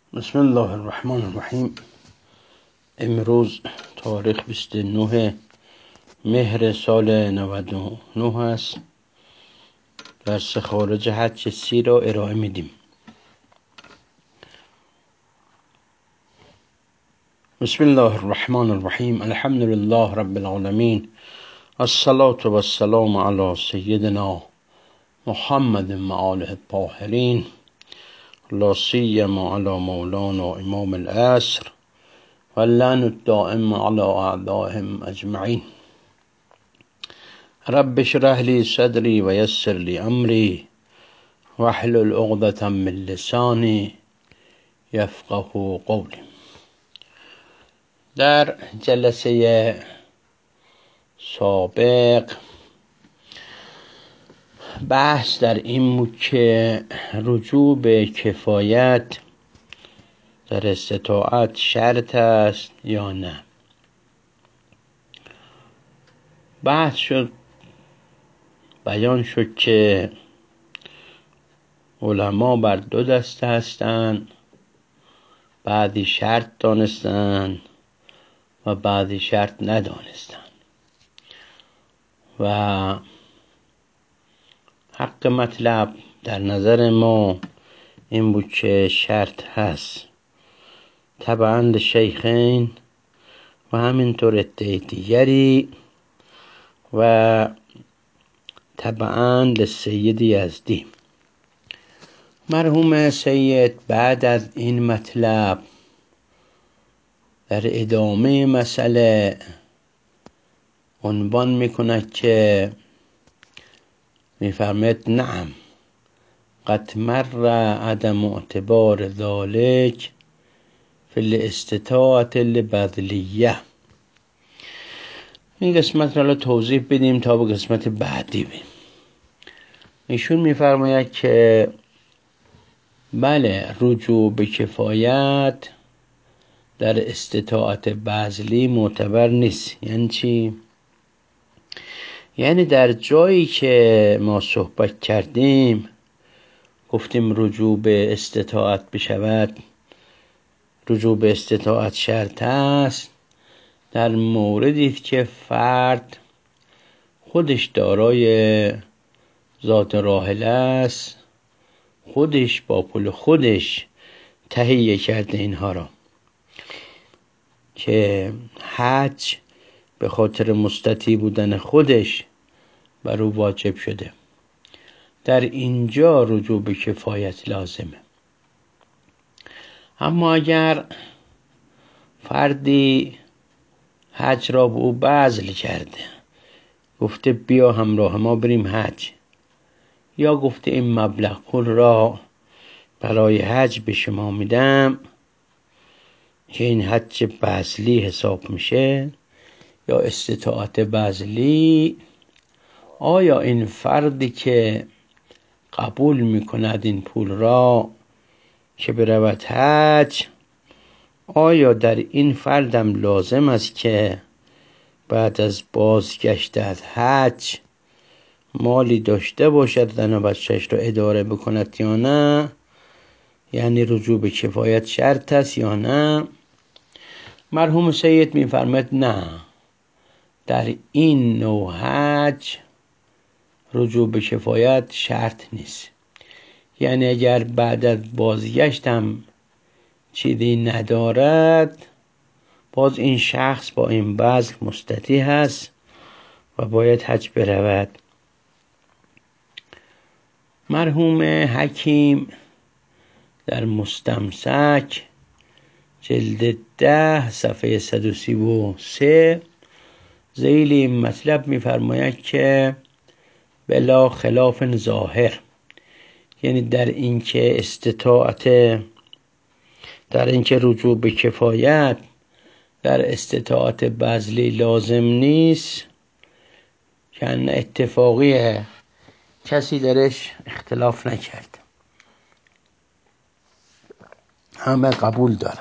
بسم الله الرحمن الرحیم. امروز تاریخ 29 مهر سال 99 است. درس خارج حج 30 را ارائه میدیم. بسم الله الرحمن الرحیم. الحمد لله رب العالمین، الصلاة و السلام علی سیدنا محمد و آله الطاهرین، لا سیما علی مولانا امام العصر و اللعن الدائم علی اعدائهم اجمعین. رب اشرح لی صدری و یسر لی امری واحلل عقدة من لسانی یفقهوا قولی. در جلسه سابق بحث در این بود که رجوع به کفایت در استطاعت شرط است یا نه. بحث شد، بیان شد که علما بر دو دسته هستند، بعضی شرط دانستند و بعضی شرط ندانستند و حق مطلب در نظر ما این بود که شرط هست، طبعا لشیخین و همینطور عده دیگری و طبعا لسید یزدی. مرحوم سید بعد از این مطلب در ادامه مسئله عنوان میکند که میفرماید نعم قد مر عدم اعتبار ذلك فی الاستطاعة البذلیه. این قسمت را توضیح بدیم تا به قسمت بعدی بیم. ایشون میفرماید که بله، رجوع به کفایت در استطاعت بذلی معتبر نیست. یعنی چی؟ یعنی در جایی که ما صحبت کردیم گفتیم رجوع به استطاعت بشود، رجوع به استطاعت شرط است در موردی که فرد خودش دارای ذات راحله است، خودش با پول خودش تهیه کرده اینها را، که حج به خاطر مستطیع بودن خودش بر او واجب شده. در اینجا رجوع به کفایت لازمه. اما اگر فردی حج را به او بذل کرده، گفته بیا همراه ما بریم حج، یا گفته این مبلغ پول را برای حج به شما میدم که این حج بذلی حساب میشه یا استطاعت بذلی، آیا این فردی که قبول میکند این پول را که برود حج، آیا در این فردم لازم است که بعد از بازگشت از حج مالی داشته باشد زن و بچه‌اش را اداره بکند یا نه؟ یعنی رجوع به کفایت شرط است یا نه؟ مرحوم سید میفرماید نه، در این نوع حج رجوع به کفایت شرط نیست. یعنی اگر بعد از بازگشتم چیزی ندارد، باز این شخص با این بذل مستطیع هست و باید حج برود. مرحوم حکیم در مستمسک جلد 10 صفحه 133 ذیل این مطلب میفرماید که بلا خلاف ظاهر، یعنی در اینکه رجوع به کفایت در استطاعت بذلی لازم نیست، که اتفاقیه، کسی درش اختلاف نکرد، همه قبول دارن.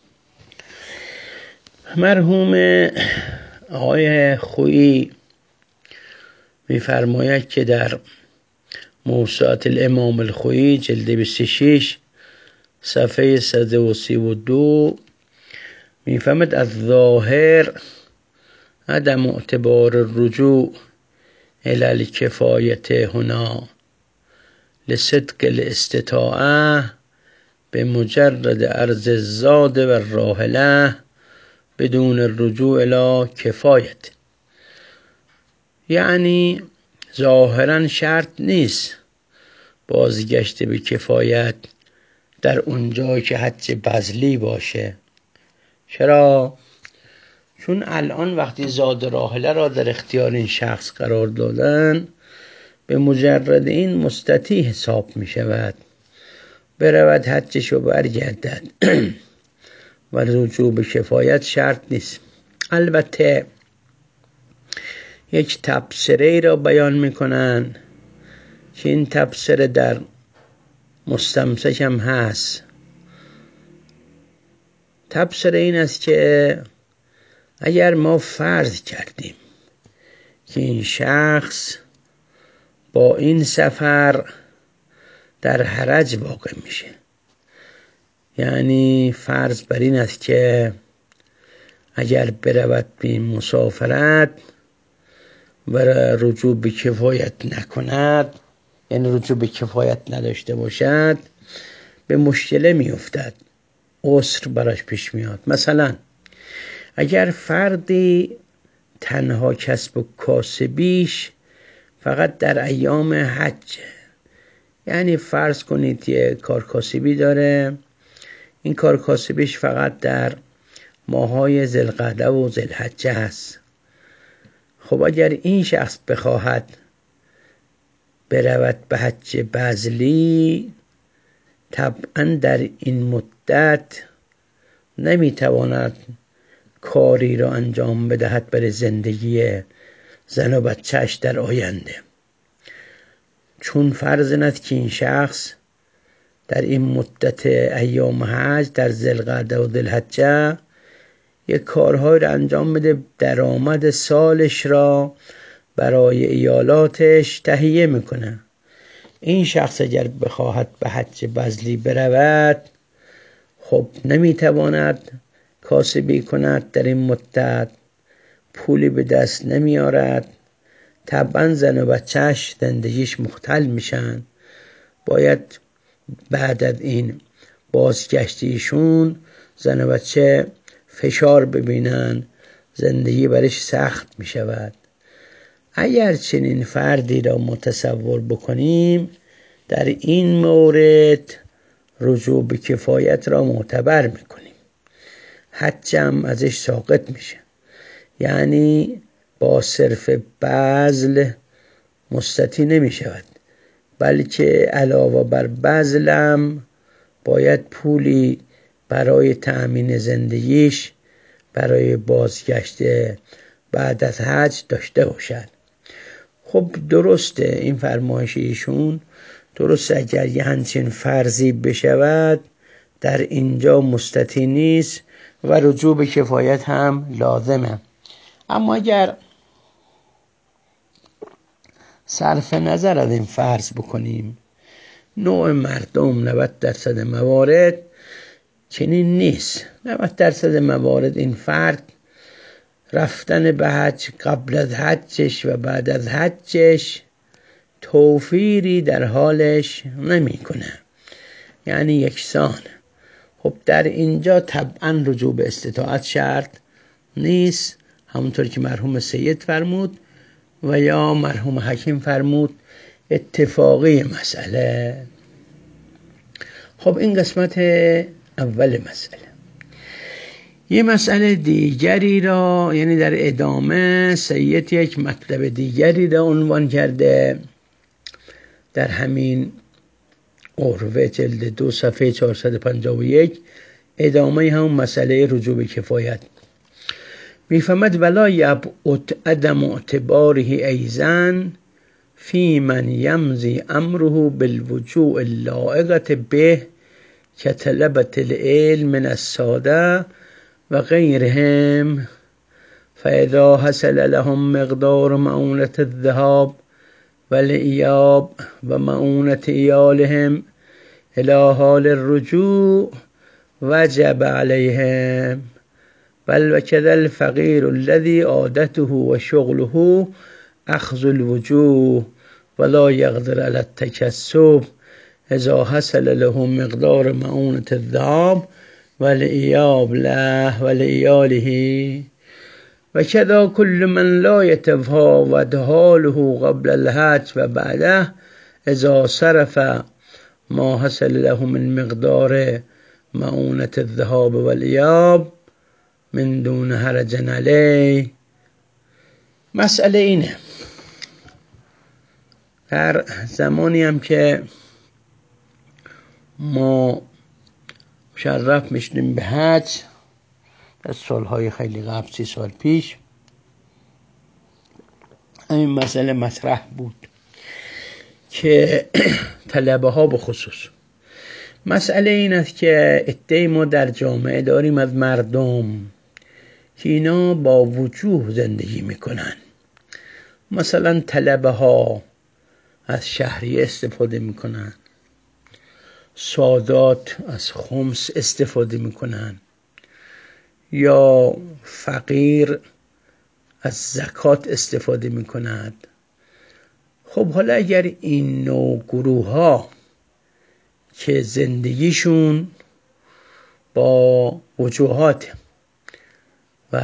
مرحوم آقای خویی میفرماید که در موسوعات الامام الخویی جلد 26 صفحه 132 میفهمد از ظاهر عدم اعتبار الرجوع الى الکفایت هنا لصدق الاستطاعه به مجرد عرض الزاد و الراحله بدون الرجوع الى کفایت. یعنی ظاهرا شرط نیست بازگشت به کفایت در اونجا که حج بذلی باشه. چرا؟ چون الان وقتی زاد راحله را در اختیار این شخص قرار دادن به مجرد این مستطیع حساب می شود، برود حجش و برگردد و رجوع به کفایت شرط نیست. البته یک تبصره را بیان میکنن که این تبصره در مستمسک هم هست. تبصره این است که اگر ما فرض کردیم که این شخص با این سفر در حرج واقع میشه، یعنی فرض بر این است که اگر برود به این مسافرت و رجوع به کفایت نکند، یعنی رجوع به کفایت نداشته باشد، به مشکله میافتد، عسر براش پیش میاد. مثلا اگر فردی تنها کسب و کاسبیش فقط در ایام حج، یعنی فرض کنید یه کارکاسبی داره، این کارکاسبیش فقط در ماهای ذوالقعده و ذوالحجه هست. خب اگر این شخص بخواهد برود به حج بذلی، طبعا در این مدت نمیتواند کاری را انجام بدهد برای زندگی زن و بچهش در آینده، چون فرض است که این شخص در این مدت ایام حج در ذوالقعده و ذوالحجه یک کارهای را انجام بده، درآمد سالش را برای ایالاتش تهیه میکنه. این شخص اگر بخواهد به حج بذلی برود، خب نمیتواند کاسبی کند، در این مدت پولی به دست نمیارد، طبعا زن و بچهش زندگیش مختل میشن. باید بعد از این بازگشتیشون زن و بچه فشار ببینن، زندگی برش سخت میشود. اگر چنین فردی را متصور بکنیم، در این مورد رجوع به کفایت را معتبر میکنیم، حج هم ازش ساقط میشه. یعنی با صرف بذل مستطیع نمیشود، بلکه علاوه بر بذلم باید پولی برای تأمین زندگیش برای بازگشت بعد از حج داشته باشد. خب درسته این فرمایش ایشون درسته، اگر یه همچین فرضی بشود در اینجا مستطیع نیست و رجوع به کفایت هم لازمه. اما اگر صرف نظر از این فرض بکنیم، نوع مردم 90% موارد چنین نیست. 90% موارد این فرد رفتن به حج قبل از حجش و بعد از حجش توفیری در حالش نمی کنه، یعنی یکسان. خب در اینجا طبعا رجوع به استطاعت شرط نیست، همونطور که مرحوم سید فرمود و یا مرحوم حکیم فرمود، اتفاقی مسئله. خب این قسمت اول مسئله. یه مسئله دیگری را، یعنی در ادامه سید یک مطلب دیگری را عنوان کرده در همین عروه جلد 2 صفحه 451، ادامه هم مسئله رجوع به کفایت. میفهمد ولا یبعد عدم اعتباره ایضا فی من یمضی امره بالوجوع اللائقة به كطلبة العلم من الساده و غیرهم، فاذا حصل لهم مقدار معونة الذهاب والإياب و معونة ایالهم الى حال الرجوع وجب عليهم بل وكذا الفقير الذي عادته وشغله أخذ الوجوه ولا يقدر على التكسب إذا حصل له مقدار مؤونة الذهاب والإياب له ولإياله وكذا كل من لا يتفاوت حاله قبل الحج وبعده إذا صرف ما حصل له من مقدار مؤونة الذهاب والإياب من دون حرج علیه. مسئله اینه در زمانی هم که ما مشرف میشدیم به حج در سالهای خیلی قبل 30 سال پیش این مسئله مطرح بود که طلبه ها به خصوص مسئله این است که عده‌ای ما در جامعه داریم از مردم که اینا با وجوه زندگی میکنن. مثلا طلبه ها از شهریه استفاده میکنن، سادات از خمس استفاده میکنن، یا فقیر از زکات استفاده میکنند. خب حالا اگر این نوع گروه ها که زندگیشون با وجوهات و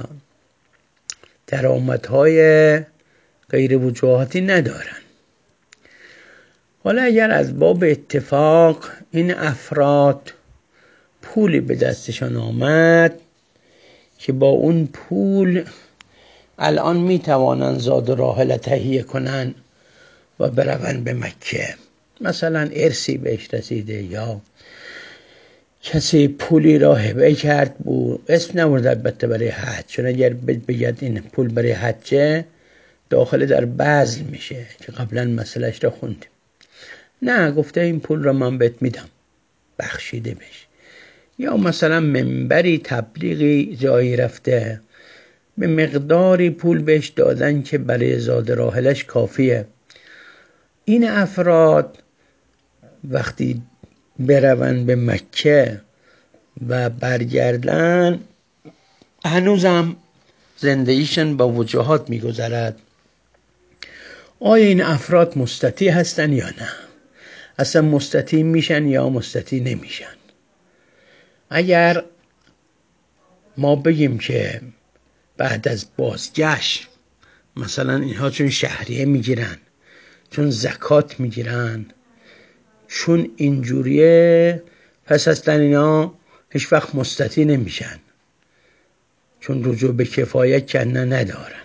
درآمدهای غیر وجوهاتی ندارن، حالا اگر از باب اتفاق این افراد پولی به دستشان آمد که با اون پول الان میتوانند زاد و راحله تهیه کنن و بروند به مکه، مثلا ارثی بهش رسیده یا کسی پولی را هبه کرد بود، اسم نمورد البته برای حج، چون اگر بگید این پول برای حجه داخل در بذل میشه که قبلا مسئلهش را خوندیم. نه، گفته این پول را من بهت میدم بخشیده بش. یا مثلا منبری تبلیغی جایی رفته به مقداری پول بهش دادن که برای زاد راحلش کافیه. این افراد وقتی بروند به مکه و برگردن هنوزم زندگیشن با وجوهات میگذرد. آیا این افراد مستطیع هستن یا نه؟ اصلا مستطیع میشن یا مستطیع نمیشن؟ اگر ما بگیم که بعد از بازگشت مثلا اینها چون شهریه میگیرن، چون زکات میگیرن، چون اینجوریه، پس اصلا اینا هیچ وقت مستطیع نمیشن، چون رجوع به کفایت کنه ندارن.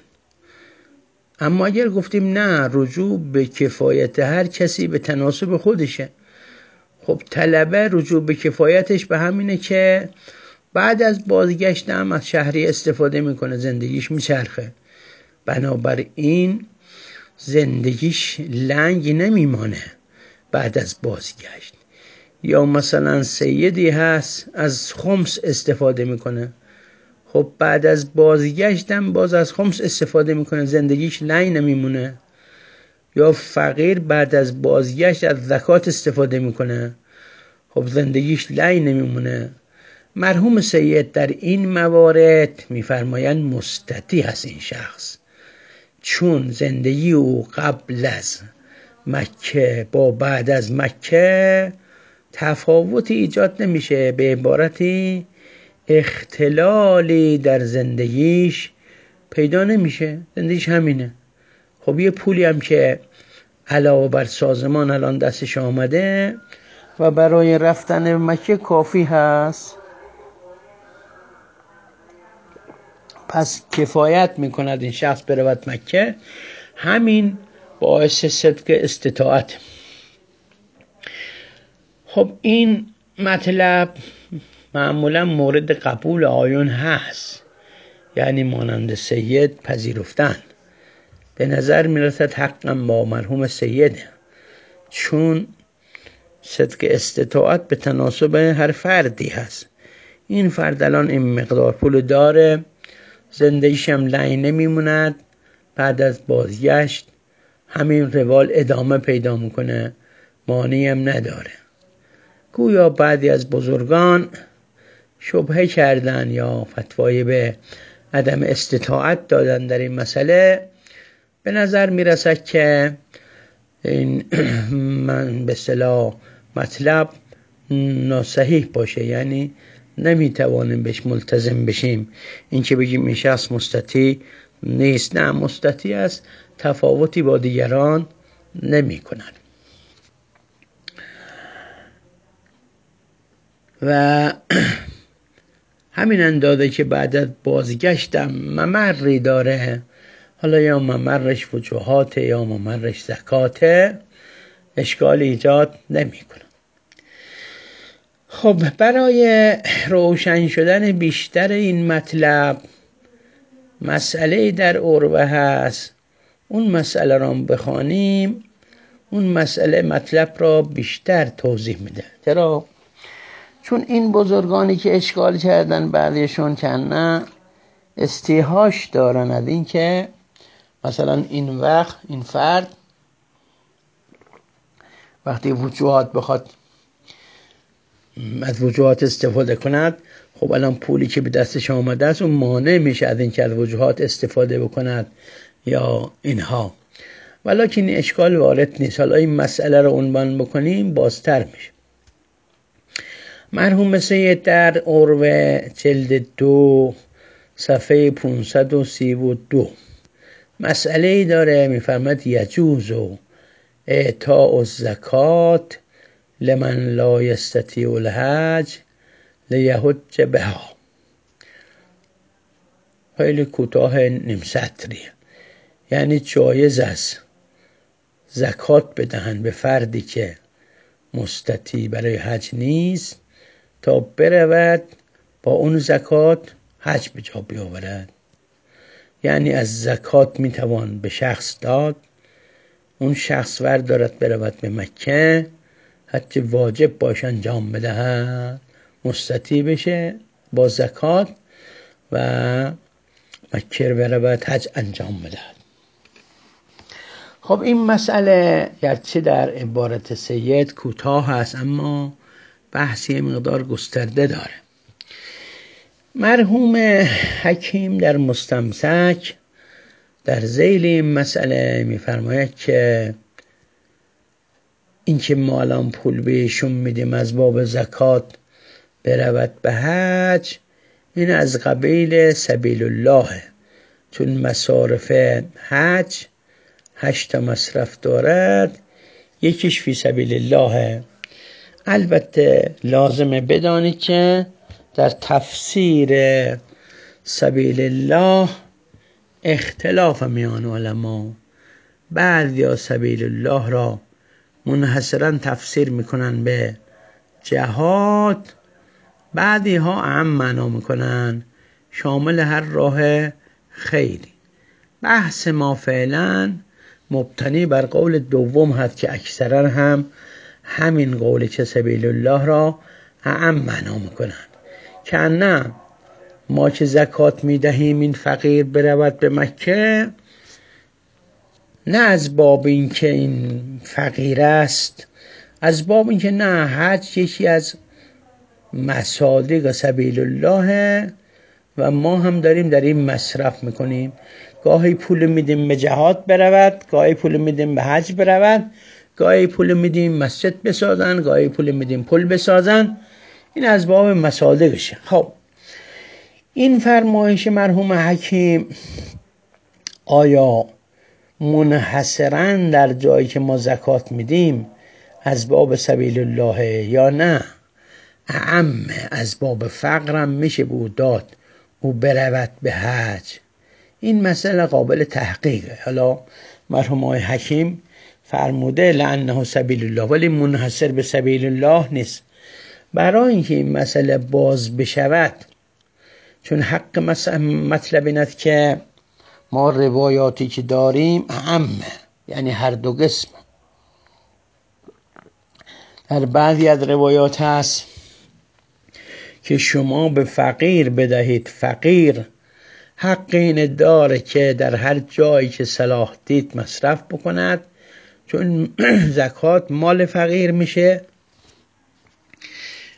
اما اگر گفتیم نه، رجوع به کفایت هر کسی به تناسب خودشه، خب طلبه رجوع به کفایتش به همینه که بعد از بازگشتم از شهری استفاده میکنه، زندگیش میچرخه، بنابراین زندگیش لنگ نمیمانه بعد از بازگشت. یا مثلا سیدی هست از خمس استفاده میکنه، خب بعد از بازگشتم باز از خمس استفاده میکنه، زندگیش لنگ نمیمونه. یا فقیر بعد از بازگشت از زکات استفاده میکنه، خب زندگیش لنگ نمیمونه. مرحوم سید در این موارد میفرمایند مستطیع هست این شخص، چون زندگی او قبل از مکه با بعد از مکه تفاوتی ایجاد نمیشه، به عبارتی اختلالی در زندگیش پیدا نمیشه، زندگیش همینه. خب یه پولی هم که علاوه بر سازمان الان دستش آمده و برای رفتن به مکه کافی هست، پس کفایت میکند این شخص برود مکه. همین باعث صدق استطاعت. خب این مطلب معمولا مورد قبول آیون هست، یعنی مانند سید پذیرفتن. به نظر میرسد حقا با مرحوم سیده، چون صدق استطاعت به تناسب هر فردی هست. این فرد الان این مقدار پول داره، زندگیش هم لنگ نمیموند، بعد از بازگشت همین روال ادامه پیدا میکنه، مانعی هم نداره. گویا بعضی از بزرگان شبهه کردن یا فتوای به عدم استطاعت دادن در این مسئله. به نظر میرسد که این من به اصطلاح مطلب ناصحیح باشه، یعنی نمیتوانیم بهش ملتزم بشیم. این که بگیم این شخص مستطیع نیست، نه، مستطیع است، تفاوتی با دیگران نمی کند. و همین اندازه که بعد از بازگشتم ممری داره، حالا یا ممرش وجوهاته یا ممرش زکاته، اشکال ایجاد نمی کنه. خب برای روشن شدن بیشتر این مطلب مسئله در عروه هست، اون مسئله را بخوانیم، اون مسئله مطلب را بیشتر توضیح میده. چرا؟ چون این بزرگانی که اشکال کردن بعضیشون که نه استیحاش دارن از این که مثلا این وقت این فرد وقتی وجوهات بخواد از وجوهات استفاده کند، خب الان پولی که به دستش آمده است اون مانع میشه از این که از وجوهات استفاده بکند یا اینها، ولکن این اشکال وارد نیست. حالا این مسئله رو عنوان بکنیم بازتر میشه. مرحوم سید در عروه جلد 2 صفحه 532 مسئله داره، میفرماد یجوز اعطاء الزکات لمن لا یستطیع الحج لیحج بها. خیلی کوتاه نیم سطریه، یعنی جایز است زکات بدهند به فردی که مستطیع برای حج نیست تا برود با اون زکات حج به جا بیاورد. یعنی از زکات میتوان به شخص داد، اون شخص وردارد برود به مکه، حج واجب باش انجام بدهد، مستطیع بشه با زکات و مکه برود حج انجام بدهد. خب این مسئله گرچه در عبارت سید کوتاه هست اما بحثی مقدار گسترده داره. مرحوم حکیم در مستمسک در ذیل این مسئله میفرماید که این که ما الان پول بهشون میدیم از باب زکات برود به حج، این از قبیل سبیل الله، چون مصارف حج 8 مصرف دارد، یکیش فی سبیل الله. البته لازمه بدانید که در تفسیر سبیل الله اختلاف میان علما. بعضیا سبیل الله را منحصرا تفسیر میکنن به جهاد، بعضی ها اعم معنا میکنن شامل هر راه خیری. بحث ما فعلا مبتنی بر قول دوم هست که اکثرا هم همین قولی که سبیل الله را اعم معنا میکنن، که نه ما که زکات میدهیم این فقیر برود به مکه، نه از باب این که این فقیر است، از باب این که نه حج یکی از مصادیق سبیل الله و ما هم داریم در این مصرف میکنیم. گاهی پول میدیم به جهاد برود، گاهی پول میدیم به حج برود، گاهی پول میدیم مسجد بسازن، گاهی پول میدیم پول بسازن. این از باب مصادیقشه. خب این فرمایش مرحوم حکیم آیا منحصرا در جایی که ما زکات میدیم از باب سبیل الله یا نه اعم از باب فقرم میشه بود داد او برود به حج؟ این مسئله قابل تحقیقه. حالا مرحوم آقای حکیم فرموده لعنه سبیل الله، ولی منحصر به سبیل الله نیست. برای اینکه این مسئله باز بشود، چون حق مطلب این است که ما روایاتی که داریم اعمه، یعنی هر دو قسم. در بعضی از روایات هست که شما به فقیر بدهید، فقیر حق این داره که در هر جایی که صلاح دید مصرف بکند، چون زکات مال فقیر میشه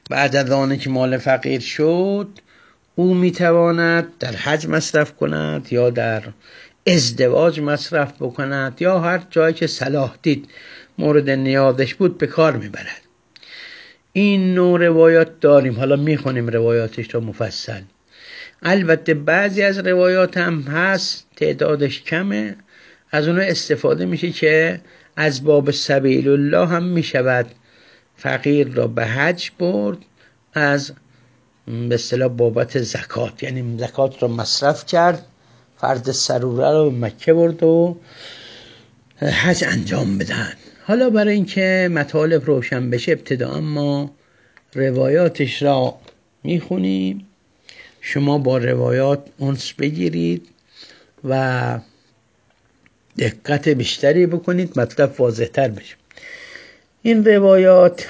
بعد از آنه که مال فقیر شد او میتواند در حج مصرف کند یا در ازدواج مصرف بکند یا هر جایی که صلاح دید مورد نیازش بود به کار میبرد. این نوع روایات داریم، حالا میخونیم روایاتش رو مفصل. البته بعضی از روایات هم هست تعدادش کمه، از اونها استفاده میشه که از باب سبیل الله هم میشود فقیر را به حج برد از به اصطلاح بابت زکات، یعنی زکات را مصرف کرد، فرض سروره رو به مکه برد و حج انجام بدن. حالا برای اینکه مطالب روشن بشه ابتدا ما روایاتش را میخونیم، شما با روایات انس بگیرید و دقت بیشتری بکنید، مطلب واضح تر بشه. این روایات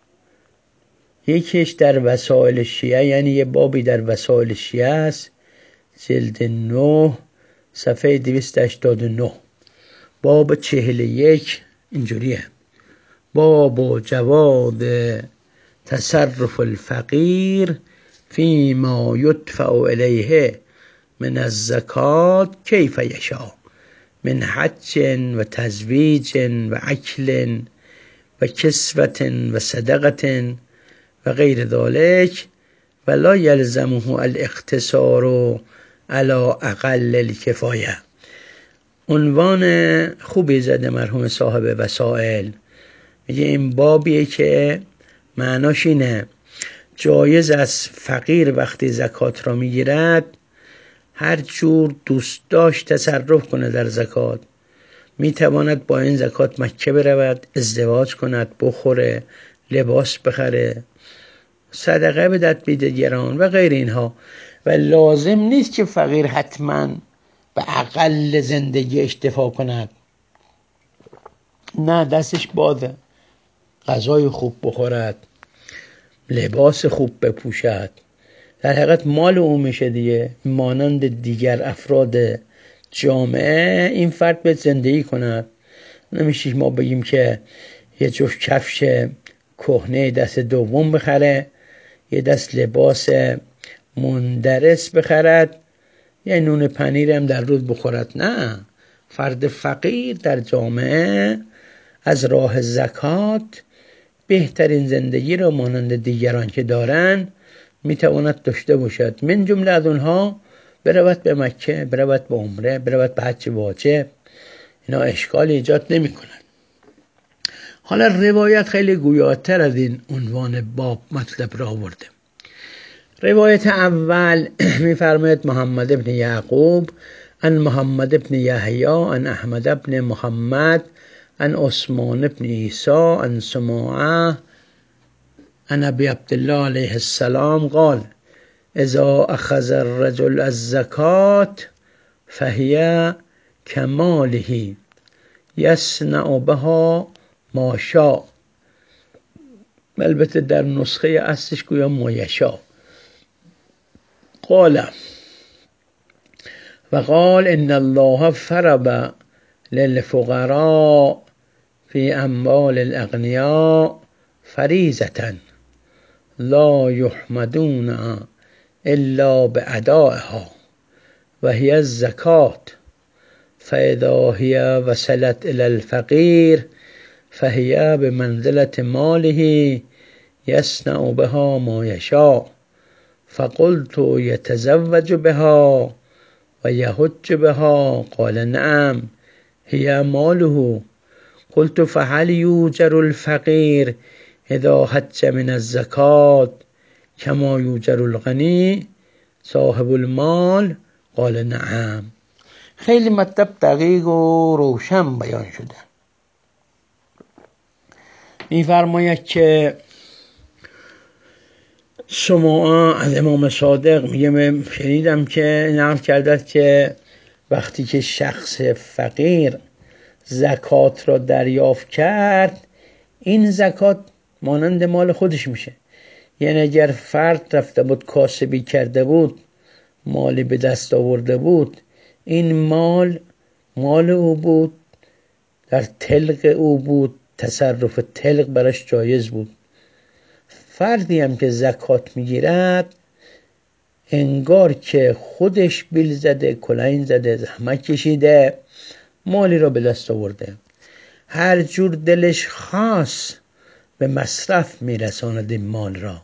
یکیش در وسائل شیعه، یعنی یه بابی در وسائل شیعه است، جلد 9 صفحه 289، باب 41 اینجوریه: باب جواز تصرف الفقیر فيما يدفع إليه من الزكاة كيف يشاء من حج وتزويج وأكل وكسوة وصدقة وغير ذلك ولا يلزمه الاقتصار على أقل الكفاية. عنوان خوبی زده مرحوم صاحب وسائل. میگه این بابیه که معناش اینه جایز از فقیر وقتی زکات را میگیرد هر جور دوست داشت تصرف کنه در زکات. میتواند با این زکات مکه برود، ازدواج کند، بخوره، لباس بخره، صدقه بدهد به دیگران و غیر اینها، و لازم نیست که فقیر حتما به اقل زندگی اکتفا کند. نه، دستش بازه، غذای خوب بخورد، لباس خوب بپوشد، در حقیقت مال او میشه دیگه. مانند دیگر افراد جامعه این فرد به زندگی کند. نمیشه ما بگیم که یه جفت کفش کهنه دست دوم بخره، یه دست لباس مندرس بخرد، یه نون پنیر هم در روز بخورد. نه، فرد فقیر در جامعه از راه زکات بهترین زندگی را مانند دیگران که دارن میتواند داشته باشد. من جمله از اونها برود به مکه، برود به عمره، برود به حج واجب. اینا اشکال ایجاد نمی کنند. حالا روایت خیلی گویاتر از این عنوان باب مطلب را آورده. روایت اول میفرماید محمد ابن یعقوب عن محمد ابن یحیی عن احمد ابن محمد عن عثمان ابن عیسی عن سماعه عن ابي عبد الله عليه السلام قال اذا اخذ الرجل الزکاة فهي كماله يصنع بها ما شاء. البته در نسخه اصلش گویا ما یشاء. وقال ان الله فرض للفقراء في اموال الاغنياء فریضة لا يحمدون الا بأدائها وهي الزكاة فاذا هي وصلت الى الفقير فهي بمنزلة ماله يصنع بها ما يشاء. فقلت يتزوج بها ويحج بها؟ قال نعم هي ماله. قلت فهل يوجر الفقير اذا حج من الزکاة كما يوجر الغنی صاحب المال؟ قال نعم. خیلی مطلب دقیق و روشن بیان شده. میفرماید که سماعه از امام صادق میگه من شنیدم که نقل کرده که وقتی که شخص فقیر زکات را دریافت کرد این زکات مانند مال خودش میشه. یعنی اگر فرد رفته بود کاسبی کرده بود، مالی به دست آورده بود، این مال او بود، در تلق او بود، تصرف تلق براش جایز بود. فردی هم که زکات میگیرد انگار که خودش بیل زده، کلاین زده، زحمت کشیده، مالی را به دست آورده، هر جور دلش خواست به مصرف میرساند این مال را.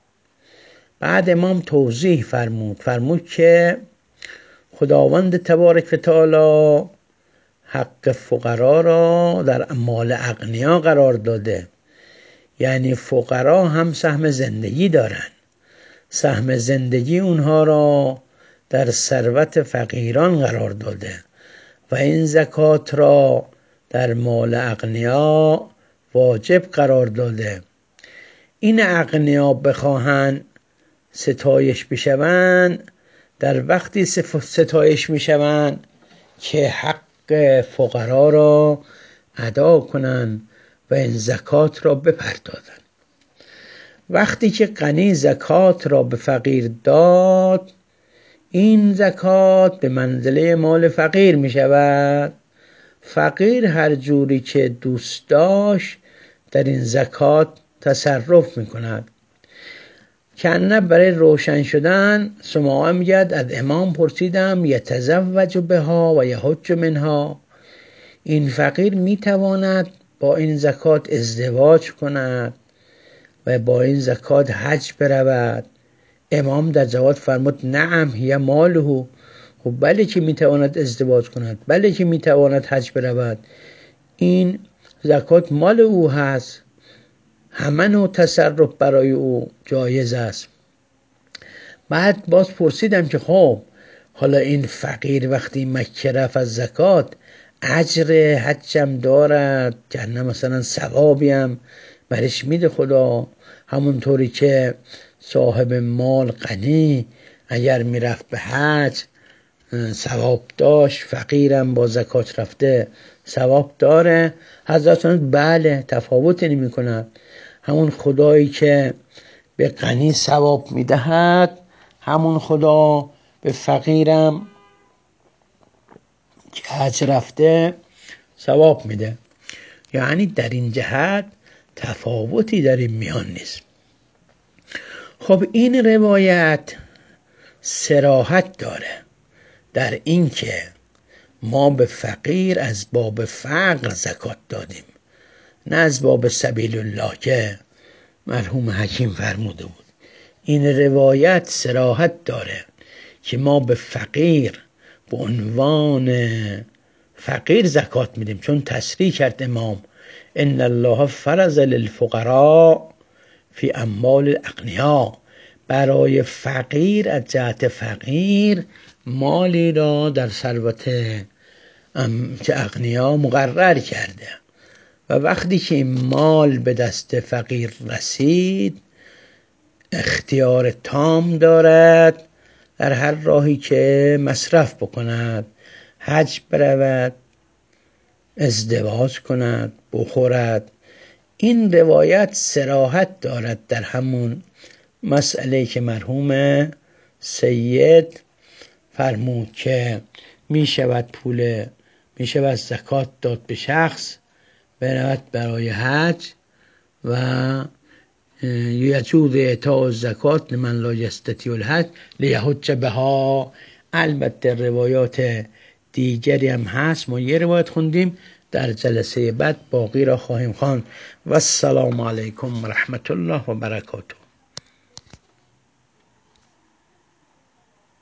بعد امام توضیح فرمود که خداوند تبارک و تعالی حق فقرا را در مال اغنیا قرار داده، یعنی فقرا هم سهم زندگی دارن، سهم زندگی اونها را در ثروت فقیران قرار داده و این زکات را در مال اغنیا واجب قرار داده. این اغنیا بخواهند ستایش بشوند، در وقتی ستایش میشوند که حق فقرا را ادا کنند و این زکات را بپردازند. وقتی که غنی زکات را به فقیر داد، این زکات به منزله مال فقیر می شود. فقیر هر جوری که دوست داشت در این زکات تصرف می کند. کنه برای روشن شدن سماعه میگد از امام پرسیدم یتزوج بها و یحج منها، این فقیر میتواند با این زکات ازدواج کند و با این زکات حج برود؟ امام در جواب فرمود نعم هی ماله. خب بله که میتواند ازدواج کند، بله که میتواند حج برود، این زکات مال او هست، همه نوع تصرف برای او جایز است. بعد باز پرسیدم که خب حالا این فقیر وقتی مکه رفت از زکات اجر حجم دارد که نه مثلا ثوابی هم برش میده خدا، همونطوری که صاحب مال غنی اگر میرفت به حج ثواب داشت، فقیرم با زکات رفته ثواب داره؟ حضرت بله، تفاوتی نمی کند. همون خدایی که به غنی ثواب میدهد همون خدا به فقیرم که حج رفته ثواب میده. یعنی در این جهت تفاوتی در این میان نیست. خب این روایت صراحت داره در این که ما به فقیر از باب فقر زکات دادیم، نه از باب سبیل الله که مرحوم حکیم فرموده بود. این روایت صراحت داره که ما به فقیر به عنوان فقیر زکات میدیم، چون تصریح کرد امام ان الله فرض للفقراء فی اموال الاغنیا، برای فقیر از جهت فقیر مالی را در ثروت اغنیا مقرر کرده و وقتی که این مال به دست فقیر رسید اختیار تام دارد در هر راهی که مصرف بکند، حج برود، ازدواج کند، بخورد. این روایت صراحت دارد در همون مسئله که مرحوم سید فرمود که می شود زکات داد به شخص برود برای حج و یجوز اعطاء الزکات لمن لا یستطیع الحج لیحج بها. البته روایات دیگری هم هست، ما یه روایت خوندیم، در جلسه بعد باقی را خواهیم خواند. و السلام علیکم و رحمت الله و برکاته.